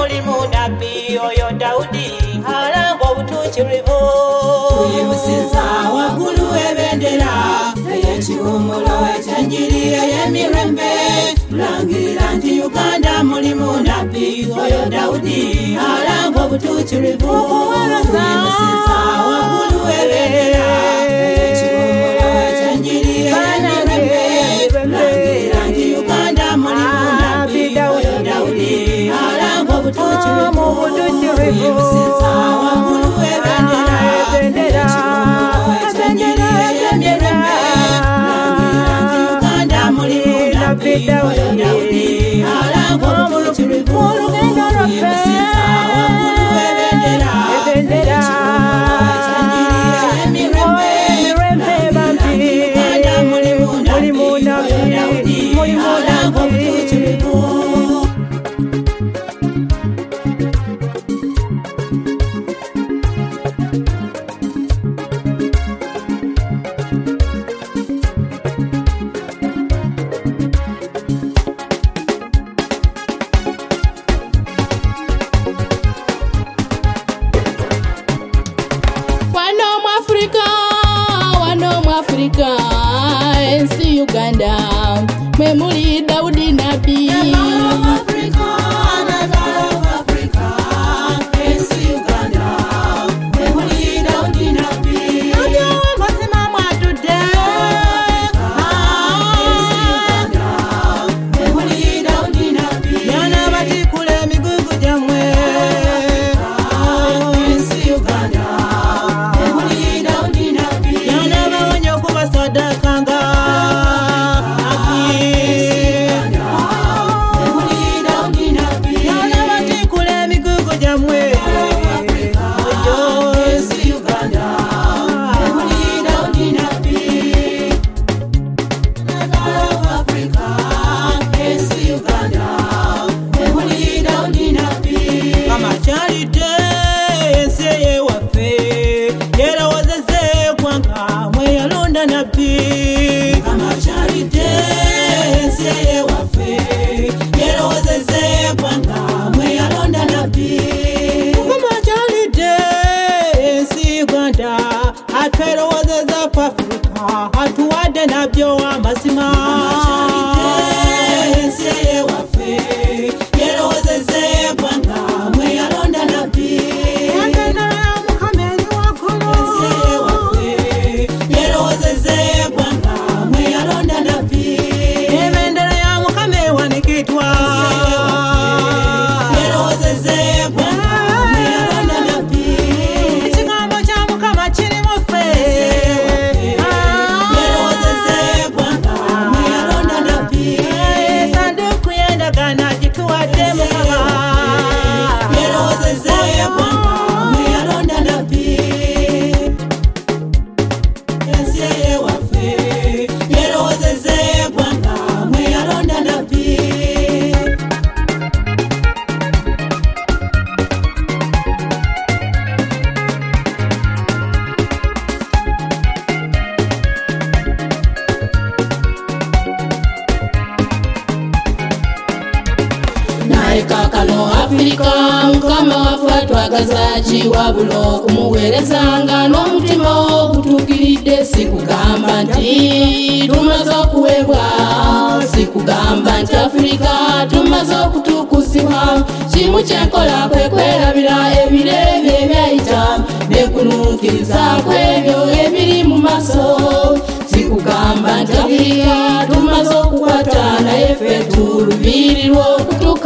mulimu nabbi oyo Dawudi alangwa obutuukirivu. Tuyimusiza waggulu ebendera ey'ekiwummulo ekyenjiri ey'emirembe, tulangirira nti Uganda mulimu nabbi oyo Dawudi alangwa obutuukirivu. Tuyimusiza waggulu ebendera ey'ekiwummulo ekyenjiri ey'emirembe, tulangirira nti Uganda mulimu nabbi oyo Dawudi alangwa obutuukirivu. Tuyimusiza waggulu ebendera ey'ekiwummulo ekyenjiri ey'emirembe, tulangirira nti Uganda mulimu nabbi oyo Dawudi alangwa obutuukirivu. Tuyimusiza waggulu ebendera ey'ekiwummulo ekyenjiri ey'emirembe, tulangirira nti Uganda mulimu nabbi oyo Dawudi alangwa obutuukirivu. Wano mu Africa, ensi Uganda, mwe muli Dawudi nabbi. Atwerowoozezza ku Africa atuwadde nabyo amazima. Ensi ey'ewaffe yerowoozezza eggwanga mwe yalonda nabbi. Ebendera ya Mukama eri waggulu. Ensi ey'ewaffe yerowoozezza eggwanga mwe yalonda nabbi. Ebendera ya Mukama ewanikitwa. Yerowoozezza eggwanga mwe yalonda nabbi. Ekigambo kya Mukama kiri mu ffe. Sanduuku y'endagaano agituwadde Mukama. Yerowoozezza eggwanga mwe yalonda nabbi. Ensi ey'ewaffe yerowoozezza eggwanga mwe yalonda nabbi. Naye kaakano Africa, Mukama waffe twagaza ki wabula okumuweerezanga n'omutima ogutuukiridde. Sikugamba nti tumaze okuweebwa, sikugamba nti Africa tumaze okutuukuzibwa. Kimu kyenkola kwe kwerabira ebirebe ebyayita ne kunuukiriza kw'ebyo ebiri mu maaso. Sikugamba nti Africa tumaze okukwata naye ffe tulubirirwa okutuuka